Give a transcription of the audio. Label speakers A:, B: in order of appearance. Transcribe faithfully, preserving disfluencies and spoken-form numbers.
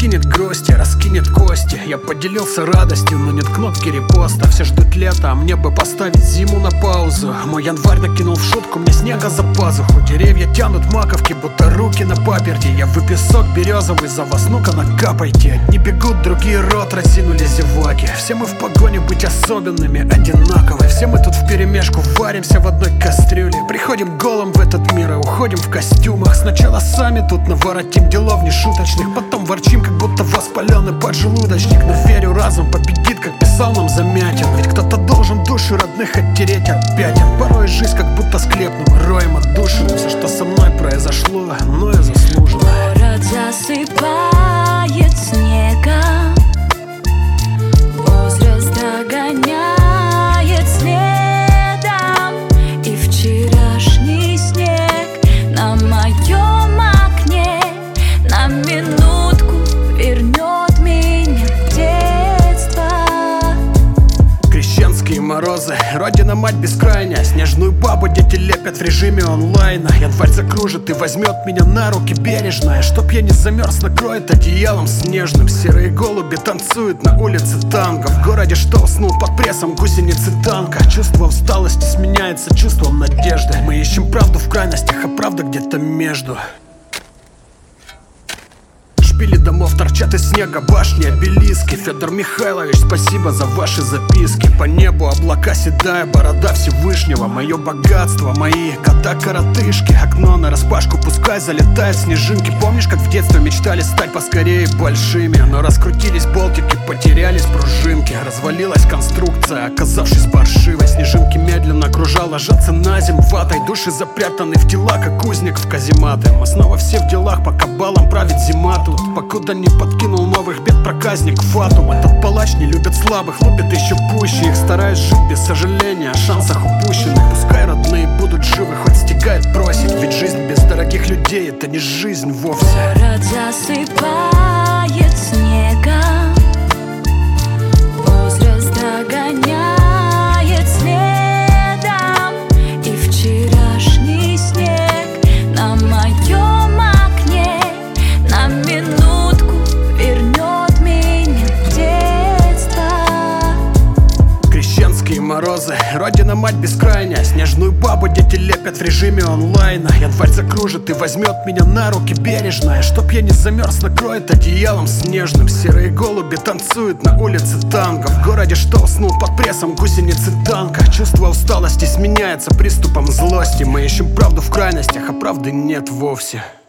A: Откинет грусти, раскинет кости. Я поделился радостью, но нет кнопки репоста. Все ждут лета, а мне бы поставить зиму на паузу. Мой январь накинул в шутку, мне снега за пазуху. Деревья тянут маковки, будто руки на паперти. Я в песок березовый, за вас ну-ка накапайте. Одни бегут, другие рот разинули зеваки. Все мы в погоне быть особенными, одинаковые. Все мы тут вперемешку варимся в одной кастрюле. Приходим голым в этот мир и уходим в костюмах. Сначала сами тут наворотим делов нешуточных, потом ворчим, как будто воспаленный поджелудочник. Но верю, разум победит, как писал нам Замятин. Ведь кто-то должен души родных оттереть от пятен. Порой жизнь как будто склепным роем отдушина. Все, что со мной произошло, мною заслужено.
B: Город засыпает снегом, возраст догоняет следом. И вчерашний снег на моем окне на минутку вернет меня в детство.
A: Крещенские морозы, родина-мать бескрайняя. Снежную бабу дети лепят в режиме онлайна. Январь закружит и возьмет меня на руки бережно. И чтоб я не замерз, накроет одеялом снежным. Серые голуби танцуют на улице танго. В городе, что уснул под прессом гусеницы танка. Чувство усталости сменяется чувством надежды. Мы ищем правду в крайностях, а правда где-то между. Шпили домов торчат из снега, башни, обелиски. Федор Михайлович, спасибо за ваши записки. По небу облака, седая борода Всевышнего. Мое богатство, мои кота-коротышки. Окно нараспашку, пускай залетают снежинки. Помнишь, как в детстве мечтали стать поскорее большими? Но раскрутились болтики, потерялись пружинки. Развалилась конструкция, оказавшись паршивой. Снежинки медленно кружа ложатся на землю ватой. Души запрятаны в тела, как узник в казематы. Мы снова все в делах, пока балом правит зима тут. Покуда не подкинул новых бед проказник Фатум. Этот палач не любит слабых, лупит еще пуще их. Стараюсь жить без сожаления о шансах упущенных. Пускай родные будут живы, хоть стигает просить. Ведь жизнь без дорогих людей — это не жизнь вовсе.
B: Город засыпает снегом, возраст догоняет следом. И вчерашний снег на моем окне на минутку вернет меня в детство.
A: Крещенские морозы, родина-мать бескрайняя. Снежную бабу дети лепят в режиме онлайна. Январь закружит и возьмет меня на руки бережно. И чтоб я не замерз, накроет одеялом снежным. Серые голуби танцуют на улице танго. В городе, что уснул под прессом гусеницы танка. Чувство усталости сменяется приступом злости. Мы ищем правду в крайностях, а правды нет вовсе.